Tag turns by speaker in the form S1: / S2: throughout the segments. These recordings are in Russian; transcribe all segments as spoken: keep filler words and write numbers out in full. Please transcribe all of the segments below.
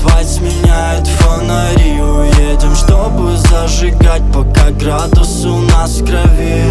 S1: асфальт сменяет фонари. Уедем, чтобы зажигать, пока градус у нас в крови.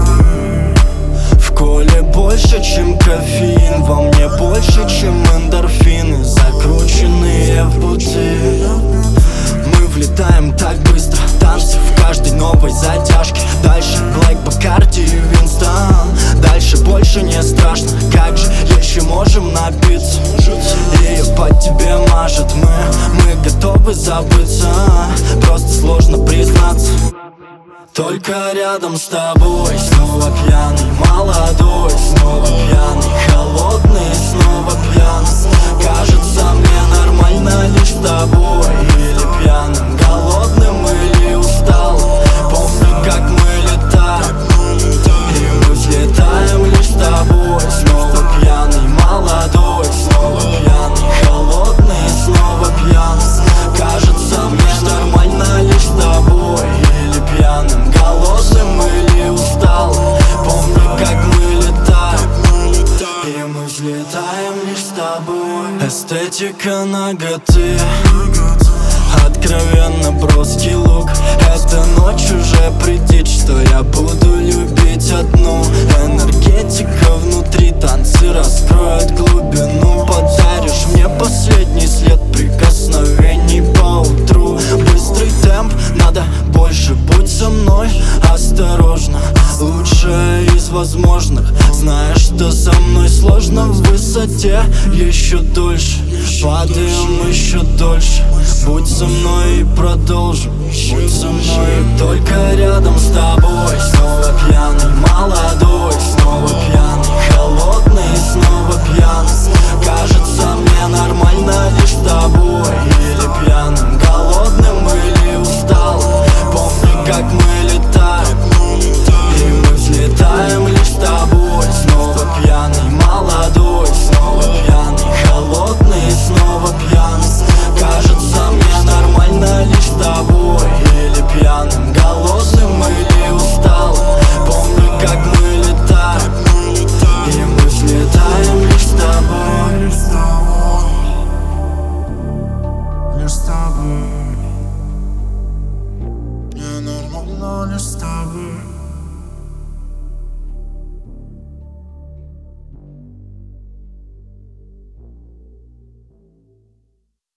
S1: В коле больше, чем кофеин, во мне больше, чем эндорфины, закрученные в пути. Мы влетаем так быстро, танцы в каждой новой затяжке. Дальше Блэк, Бакарди и Винстон. Дальше больше не страшно, как же еще можем напиться? Ее по тебе мажет, мы, мы готовы забыться. Просто сложно признаться. Только рядом с тобой, снова пьяный, молодой, снова пьяный, холодный, снова пьяный. Кажется, мне нормально лишь с тобой. Или пьяным, голодным, или усталым. Помню, как мы летаем, и мы взлетаем лишь с тобой. Снова пьяный, молодой, снова пьяный, холодный, снова пьяный. Кажется, мне нормально лишь с тобой. Или пьяным, голодным, или усталым. Помню, как мы летаем, и мы взлетаем лишь с тобой. Эстетика наготы, откровенно броский лук. Эта ночь уже придет, что я буду любить одну. Энергетика внутри, танцы раскроют глубину. Подаришь мне последний след прикосновений по утру. Быстрый темп, надо больше, будь со мной осторожно. Лучшее из возможных, знаешь, что со мной сложно. В высоте еще дольше, падаем еще дольше. Будь со мной и продолжим, будь со мной. Только рядом с тобой, снова пьяный, молодой, снова пьяный.